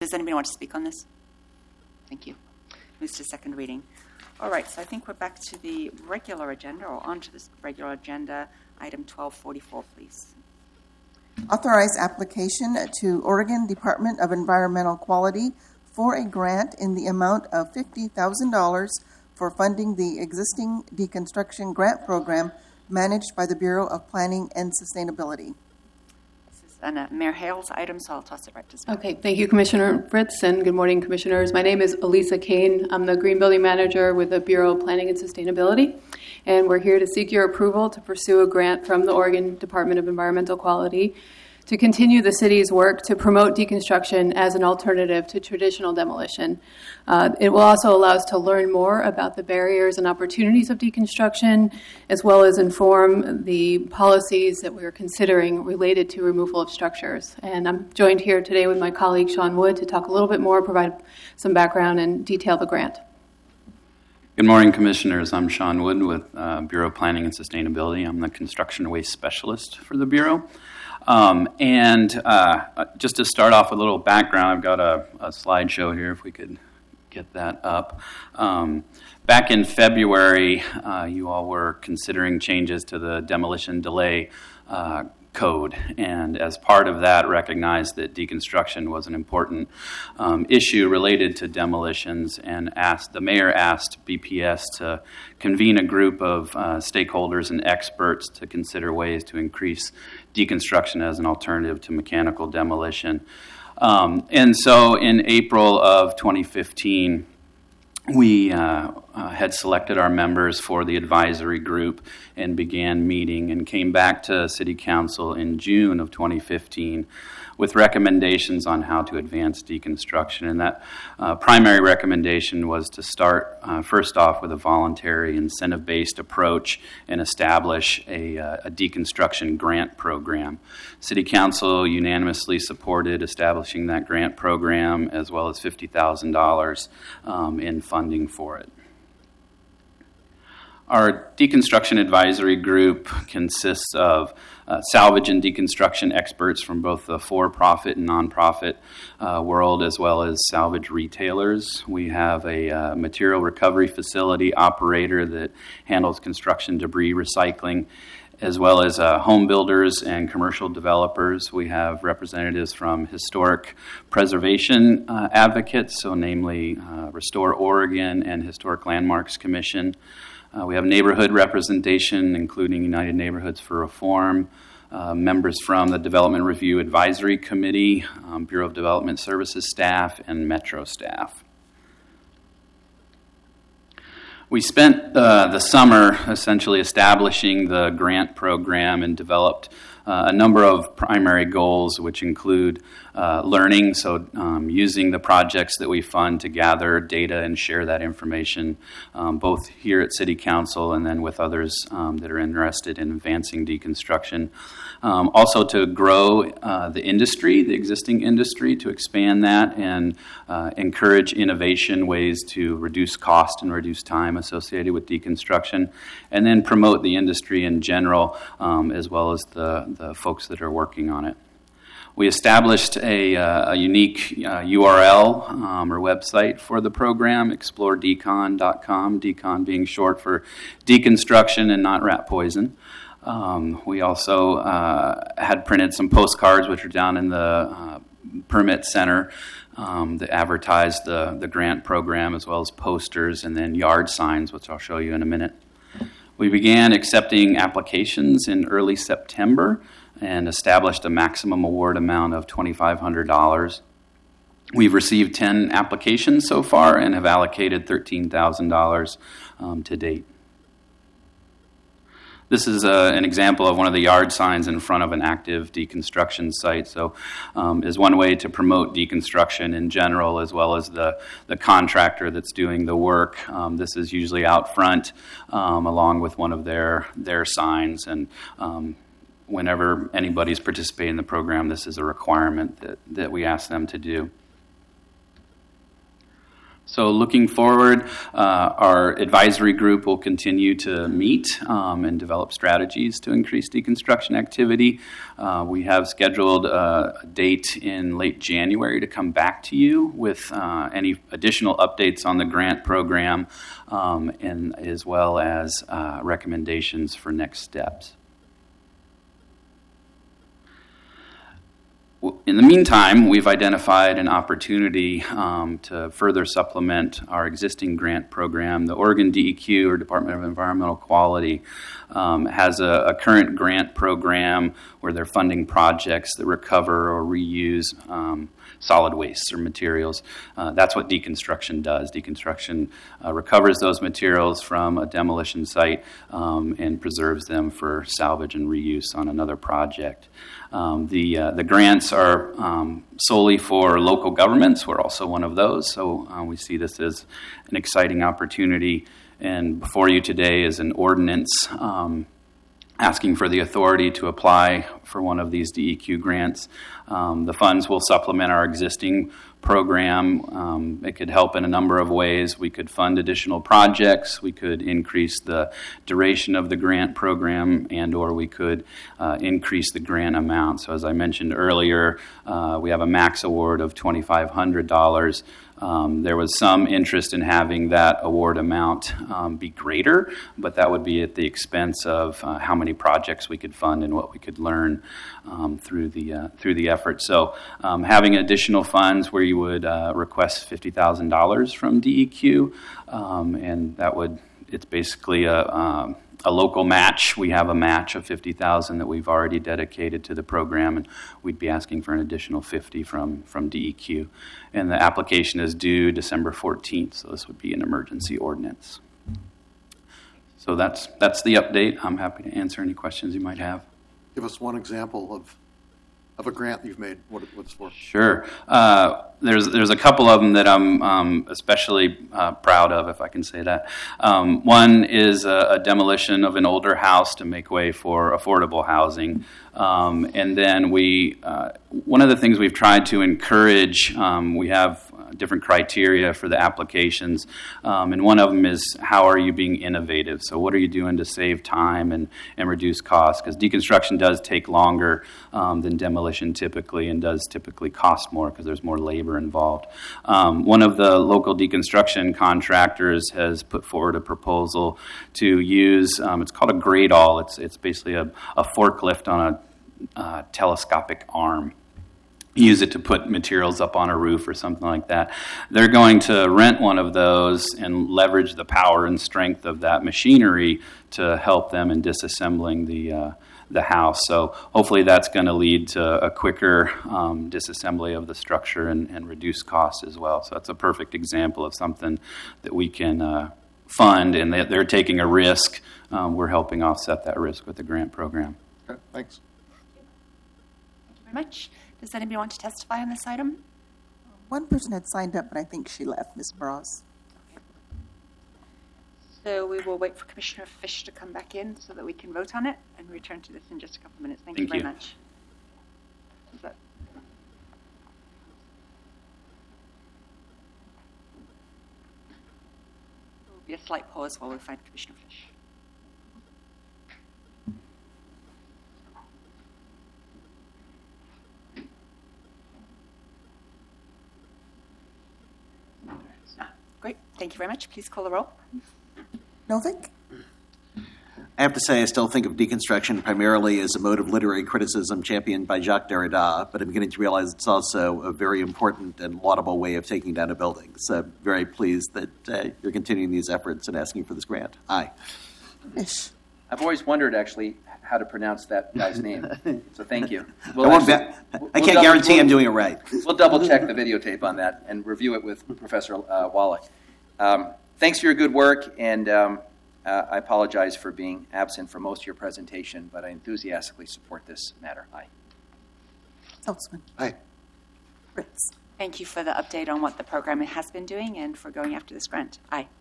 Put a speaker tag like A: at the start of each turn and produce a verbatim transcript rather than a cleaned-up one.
A: does anybody want to speak on this? Thank you. Moves to second reading. All right, so I think we're back to the regular agenda, or onto this regular agenda. Item twelve forty-four, please.
B: Authorize application to Oregon Department of Environmental Quality for a grant in the amount of fifty thousand dollars for funding the existing deconstruction grant program managed by the Bureau of Planning and Sustainability.
A: This is an, uh, Mayor Hale's item, so I'll toss it right to Scott.
C: Okay, thank you, Commissioner Fritz, and good morning, Commissioners. My name is Elisa Kane. I'm the Green Building Manager with the Bureau of Planning and Sustainability, and we're here to seek your approval to pursue a grant from the Oregon Department of Environmental Quality to continue the city's work to promote deconstruction as an alternative to traditional demolition. Uh, it will also allow us to learn more about the barriers and opportunities of deconstruction, as well as inform the policies that we are considering related to removal of structures. And I'm joined here today with my colleague Sean Wood to talk a little bit more, provide some background, and detail the grant.
D: Good morning, Commissioners. I'm Sean Wood with uh, Bureau of Planning and Sustainability. I'm the Construction Waste Specialist for the Bureau. Um, and uh, just to start off with a little background, I've got a, a slideshow here, if we could get that up. Um, back in February, uh, you all were considering changes to the demolition delay uh, code, and as part of that, recognized that deconstruction was an important um, issue related to demolitions, and asked the mayor asked B P S to convene a group of uh, stakeholders and experts to consider ways to increase deconstruction as an alternative to mechanical demolition. Um, and so in April of twenty fifteen, we uh, uh, had selected our members for the advisory group and began meeting, and came back to City Council in June of twenty fifteen with recommendations on how to advance deconstruction. And that uh, primary recommendation was to start uh, first off with a voluntary incentive-based approach and establish a, uh, a deconstruction grant program. City Council unanimously supported establishing that grant program, as well as fifty thousand dollars um, in funding for it. Our deconstruction advisory group consists of uh, salvage and deconstruction experts from both the for-profit and nonprofit uh, world, as well as salvage retailers. We have a uh, material recovery facility operator that handles construction debris recycling, as well as uh, home builders and commercial developers. We have representatives from historic preservation uh, advocates, so namely uh, Restore Oregon and Historic Landmarks Commission. Uh, we have neighborhood representation, including United Neighborhoods for Reform, uh, members from the Development Review Advisory Committee, um, Bureau of Development Services staff, and Metro staff. We spent uh, the summer essentially establishing the grant program and developed uh, a number of primary goals, which include uh, learning, so um, using the projects that we fund to gather data and share that information, um, both here at City Council and then with others um, that are interested in advancing deconstruction. Um, also to grow uh, the industry, the existing industry, to expand that and uh, encourage innovation, ways to reduce cost and reduce time associated with deconstruction, and then promote the industry in general, um, as well as the, the folks that are working on it. We established a, uh, a unique uh, U R L um, or website for the program, explore decon dot com, decon being short for deconstruction and not rat poison. Um, we also uh, had printed some postcards, which are down in the uh, permit center, um, that advertised the, the grant program, as well as posters and then yard signs, which I'll show you in a minute. We began accepting applications in early September and established a maximum award amount of twenty-five hundred dollars. We've received ten applications so far and have allocated thirteen thousand dollars um, to date. This is uh, an example of one of the yard signs in front of an active deconstruction site. So um, is one way to promote deconstruction in general, as well as the, the contractor that's doing the work. Um, this is usually out front um, along with one of their, their signs. And um, whenever anybody's participating in the program, this is a requirement that, that we ask them to do. So looking forward, uh, our advisory group will continue to meet um, and develop strategies to increase deconstruction activity. Uh, we have scheduled uh, a date in late January to come back to you with uh, any additional updates on the grant program um, and as well as uh, recommendations for next steps. In the meantime, we've identified an opportunity um, to further supplement our existing grant program. The Oregon D E Q, or Department of Environmental Quality, um, has a, a current grant program where they're funding projects that recover or reuse um, solid wastes or materials. Uh, that's what deconstruction does. Deconstruction uh, recovers those materials from a demolition site um, and preserves them for salvage and reuse on another project. Um, the uh, the grants are um, solely for local governments. We're also one of those, so uh, we see this as an exciting opportunity. And before you today is an ordinance um, asking for the authority to apply for one of these D E Q grants. Um, the funds will supplement our existing program. Um, it could help in a number of ways. We could fund additional projects. We could increase the duration of the grant program, and or we could uh, increase the grant amount. So as I mentioned earlier, uh, we have a max award of two thousand five hundred dollars. Um, there was some interest in having that award amount um, be greater, but that would be at the expense of uh, how many projects we could fund and what we could learn um, through the uh, through the effort. So um, having additional funds where you would uh, request fifty thousand dollars from D E Q, um, and that would it's basically a um, a local match. We have a match of fifty thousand dollars that we've already dedicated to the program, and we'd be asking for an additional fifty from from D E Q. And the application is due December fourteenth, so this would be an emergency ordinance. So that's that's the update. I'm happy to answer any questions you might have.
E: Give us one example of of a grant you've made, what, what it's for.
D: Sure. Uh, there's there's a couple of them that I'm um, especially uh, proud of, if I can say that. Um, one is a, a demolition of an older house to make way for affordable housing. Um, and then we, uh, one of the things we've tried to encourage, um, we have different criteria for the applications, um, and one of them is how are you being innovative? So what are you doing to save time and, and reduce costs? Because deconstruction does take longer um, than demolition typically, and does typically cost more because there's more labor involved. Um, one of the local deconstruction contractors has put forward a proposal to use, um, it's called a grade-all. It's, it's basically a, a forklift on a uh, telescopic arm. Use it to put materials up on a roof or something like that. They're going to rent one of those and leverage the power and strength of that machinery to help them in disassembling the uh, the house. So hopefully that's going to lead to a quicker um, disassembly of the structure and, and reduce costs as well. So that's a perfect example of something that we can uh, fund, and they, they're taking a risk. Um, we're helping offset that risk with the grant program.
E: Okay, thanks.
A: Thank you very much. Does anybody want to testify on this item?
B: One person had signed up, but I think she left, Miz Bras.
A: So we will wait for Commissioner Fish to come back in so that we can vote on it and return to this in just a couple of minutes. Thank,
D: Thank
A: you very
D: you.
A: much. Is that- There will be a slight pause while we find Commissioner Fish. Great. Thank you very much. Please call the roll.
B: Novick?
F: I have to say, I still think of deconstruction primarily as a mode of literary criticism championed by Jacques Derrida, but I'm beginning to realize it's also a very important and laudable way of taking down a building. So I'm very pleased that uh, you're continuing these efforts and asking for this grant. Aye.
B: Fish.
G: I've always wondered, actually, how to pronounce that guy's name. So thank you.
F: I,
G: We'll
F: won't
G: actually-
F: be-
G: we'll
F: I can't
G: double-
F: guarantee
G: we'll-
F: I'm doing it right.
G: We'll double check the videotape on that and review it with Professor uh, Wallach. Um, thanks for your good work, and um, uh, I apologize for being absent for most of your presentation, but I enthusiastically support this matter. Aye.
B: Saltzman.
E: Aye.
B: Fritz.
A: Thank you for the update on what the program has been doing and for going after this grant. Aye.